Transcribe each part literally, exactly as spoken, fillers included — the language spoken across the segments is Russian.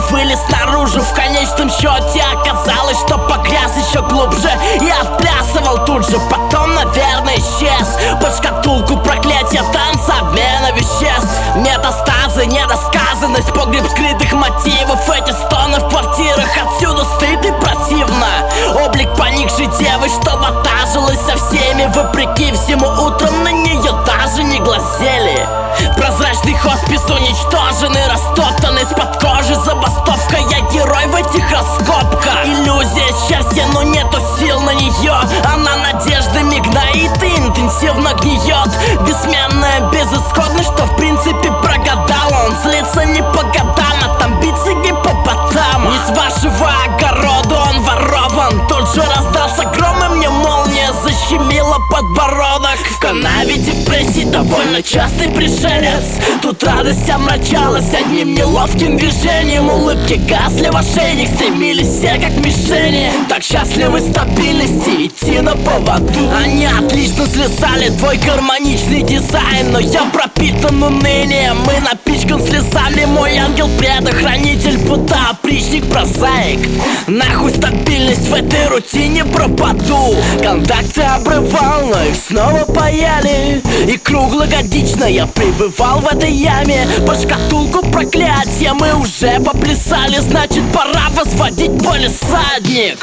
вылез наружу. В конечном счете оказалось, что погряз еще глубже и отплясывал тут же. Потом, наверное, исчез под шкатулку проклятия танца обмена веществ. Метастазы, недосказанность, погреб скрытых мотивов. Эти стоны в квартирах, отсюда стыд и противно. Облик поникшей девы, что ватажилась со всеми. Вопреки всему, утром на нее даже не глазели. Прозрачный хоспис уничтоженный, растоптанный из-под кожи. Забастовка, я герой в этих раскопках. Иллюзия счастья, но нету сил на нее. Она надеждами гноит и интенсивно гниет. Бессменная безысходность, что в принципе прогадала. Он злится не по годам, а там биться гипопотам. Не с вашего огорода он ворован. Тут же раздался гром, и мне молния защемила подбородок. В канаве депрессии довольно частый пришелец. Тут радость омрачалась одним неловким движением. Улыбки гасли в ошейник, стремились все как мишени. Так счастливы стабильности, идти на поводу. Они отлично слезали твой гармоничный дизайн, но я пропитан унынием и напичкан слезами. Мой ангел-предохранитель, будто опричник, прозаик. Нахуй стабильность, в этой рутине пропаду. Контакты обрывал, но их снова паяли. И круглогодично я пребывал в этой яме. Под шкатулку проклятия мы уже поплясали. Значит, пора возводить полисадник.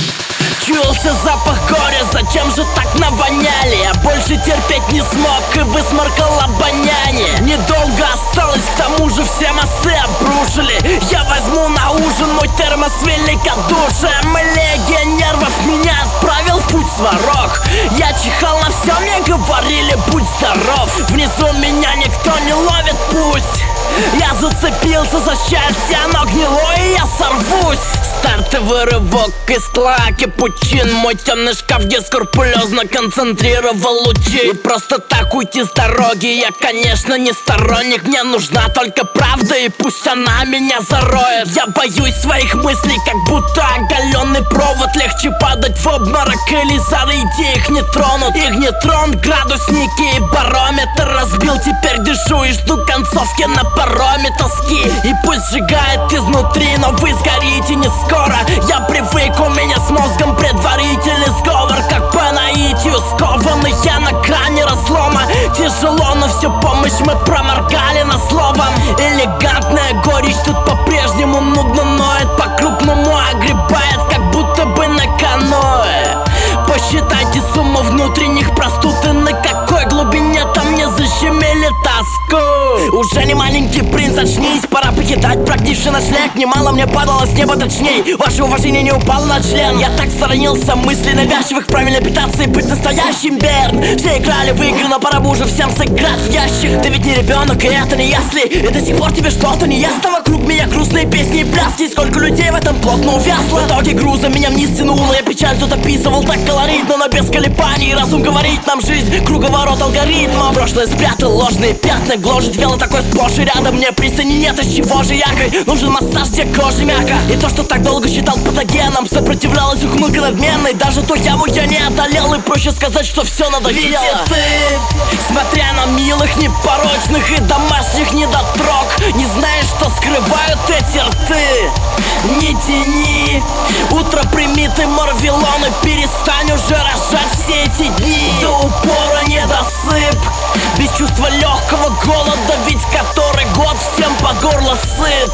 Чуялся запах горя, зачем же так навоняли? Я больше терпеть не смог и высморкал обоняние. Недолго осталось, к тому же все мосты обрушили. Я возьму на ужин мой термос великодушием. Элегия нервов меня отправил в путь сварог. Я чихал на все, мне говорили, будь здоров. Внизу меня никто не ловит, пусть. Я зацепился за счастье, оно гнило, и я сорвусь. Стартовый рывок из тлаки пучин. Мой темный шкаф, где скрупулезно концентрировал лучи. И просто так уйти с дороги я, конечно, не сторонник. Мне нужна только правда, и пусть она меня зароет. Я боюсь своих мыслей, как будто оголенный провод. Легче падать в обморок или зарыйти, их не тронут. Их не тронут градусники и барометр разбил. Теперь дышу и жду концовки на пароме тоски. И пусть сжигает изнутри, но вы сгорите не скоро. Я привык, у меня с мозгом предварительный сговор. Как по наитию скованный я на грани разлома. Тяжело, но всю помощь мы проморгали на словом. Элегантная горечь тут по-прежнему нудно ноет. По-крупному огребает, как будто бы на каноэ. Посчитайте сумму внутренних простуд, и на какой глубине там не защемили тоску. Уже не маленький принц, очнись, пора покидать прогнивший ночлег. Немало мне падало с неба, точней, ваше уважение не упало на член. Я так сторонился мыслей навязчивых, правильно питаться и быть настоящим, Берн. Все играли в игры, но пора бы уже всем сыграть в ящик. Ты ведь не ребенок, и это не ясли. И до сих пор тебе что-то не ясно. Вокруг меня грустные песни и пляски. Сколько людей в этом плотно увязло. В итоге груза меня вниз тянуло. Я печаль тут описывал так колоритно, но без колебаний. Разум говорит нам жизнь, круговорот алгоритма. Прошлое спрятал, ложные пятна гложет вело такой сплошь и рядом. Мне пристани нет, из чего же якорь? Нужен массаж, где кожа мягко. И то, что так долго считал патогеном, сопротивлялась ухмылка надменной. Даже ту яму я не одолел, и проще сказать, что все надоело. Ведь и ты, смотря на милых, непорочных и домашних недотрог, не знаешь, что скрывают эти рты. Не тяни, утро прими ты морвилон, и перестань уже рожать все эти дни. До упора недосып, без чувства легкого голода, ведь который год всем по горло сыт.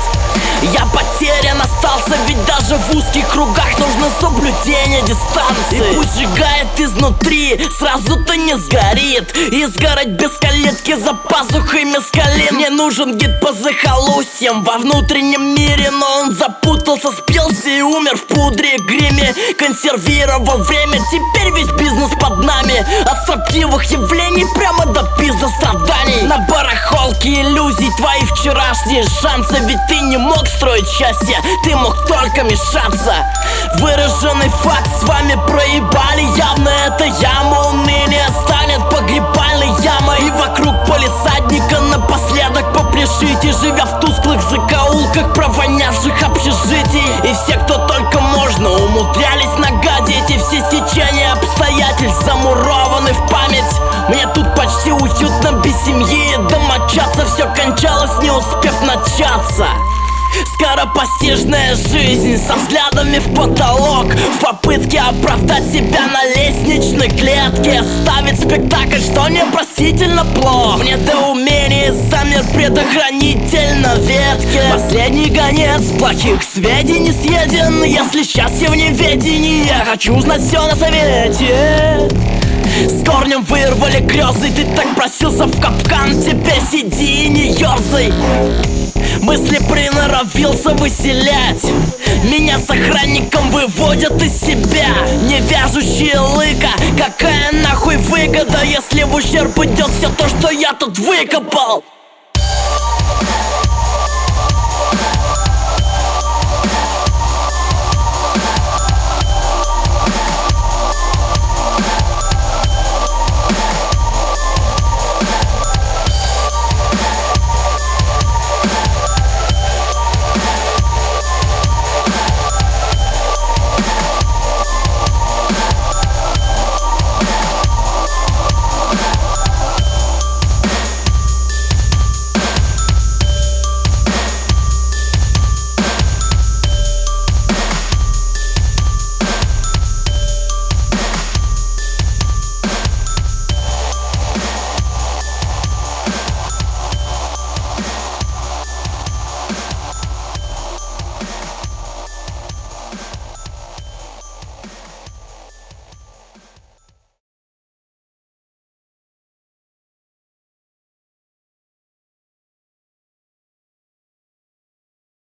Я потерян остался, ведь даже в узких кругах нужно соблюдение дистанции. И пусть сжигает изнутри, сразу-то не сгорит. И сгорать без калитки за пазухой мескалин. Мне нужен гид по захолустьям во внутреннем мире, но он запутался, спился и умер в пудре и гриме. Консервировал время, теперь весь бизнес под нами. От строптивых явлений прямо до пизда страданий. На барахолке иллюзий твои вчерашние шансы. Ведь ты не мог строить счастье, ты мог только мешаться. Выраженный факт, с вами проебали. Явно эта яма уныния станет погребальной ямой. И вокруг полисадника напоследок попляшите, живя в тусклых закоулках провонявших общежитий. И все, кто только можно, умудрялись нагадить. И все стечения обстоятельств замурованы в память. Мне тут почти уютно без семьи. Домочаться все кончалось, не успев начаться. Скоропостижная жизнь со взглядами в потолок, в попытке оправдать себя на лестничной клетке, ставить спектакль, что непростительно плох. В недоумении замер предохранитель на ветке. Последний гонец плохих сведений съеден. Если счастье в неведении, я хочу знать все на совете. С корнем вырвали грезы, ты так просился в капкан, теперь сиди и не ерзай. Мысли приноровился выселять, меня с охранником выводят из себя. Невяжущие лыка, какая нахуй выгода, если в ущерб идет все то, что я тут выкопал.